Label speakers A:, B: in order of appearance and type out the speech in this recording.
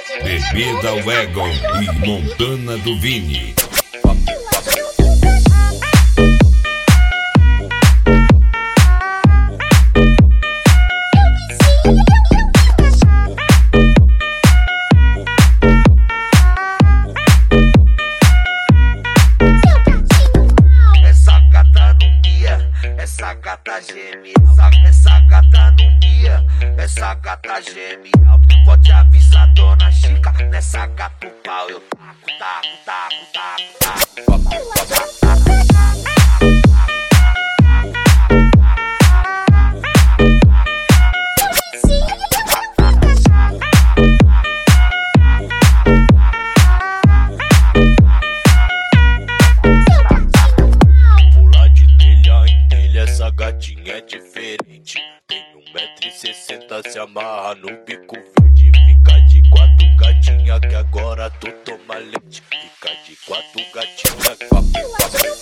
A: Bebida Wagon e Montana do Vini.
B: Essa gata geme, essa gata não mia, essa gata geme alto. Pode avisar dona Chica, nessa gata o pau eu taco. Essa gatinha é diferente, tem 1,60 m, se amarra no bico verde. Fica de 4 gatinha que agora tu toma leite. Fica de 4 gatinha.